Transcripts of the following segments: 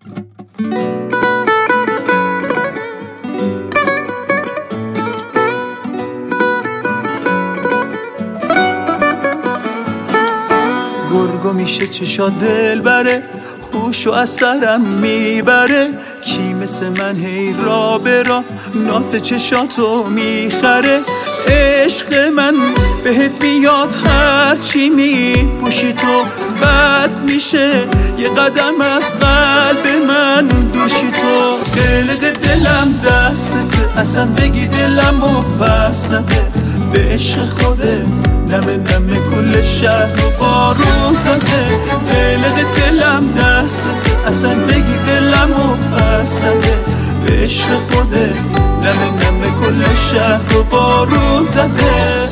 گرگو میشه چشا دل بره، خوشو از سرم میبره. کی مثل من هی را به را ناز چشاتو میخره. عشق من بهت میاد هرچی میپوشی تو بد میشه. یه قدم از قلب من دوشی تو. قلق دلم دستته، اصلا بگی دلم و پس نده. به عشق خوده نمه نمه کل شهر و بارون زده. قلق دلم دسته، اصلا بگی دلم و پس نده. به عشق خوده نمه نمه کل شهر و بارون زده.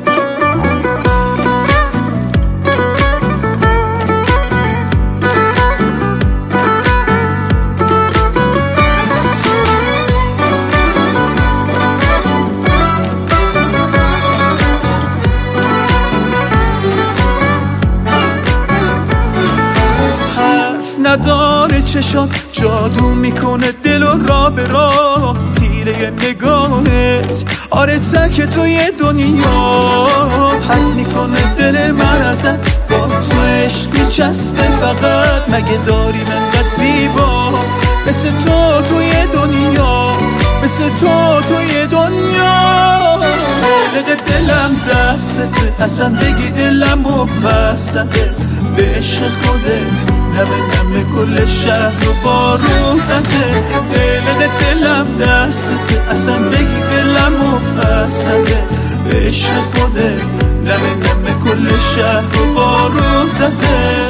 نداره چشات جادو میکنه دل و را به را. تیره نگاهت آره تک توی دنیا. پس میکنه دل من ازت، با تو عشق میچسبه فقط. مگه داری منقدر زیبا مثل تو توی دنیا، مثل تو توی دنیا. قلق دلم دستته، اصلا بگی دلم و پس نده. به عشق خوده نمه نمه کل شهر و بارون زده. قلق دلم دسته، اصلا بگی دلم و پس نده. به عشق خوده نمه نمه کل شهر و بارون زده.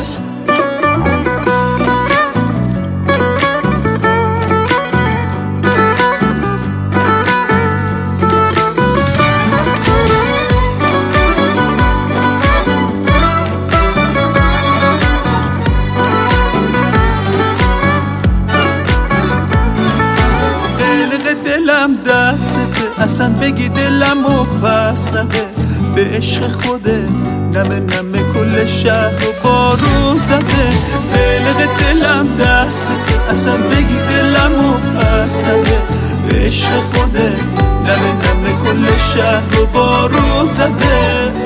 دلم دسته، اصلا بگی دلم و پس نده. به عشق خوده نمه نمه کل شهر و بارون زده. قلق دلم دسته، اصلا بگی دلم و پس نده. به عشق خوده نمه نمه کل شهر و بارون زده.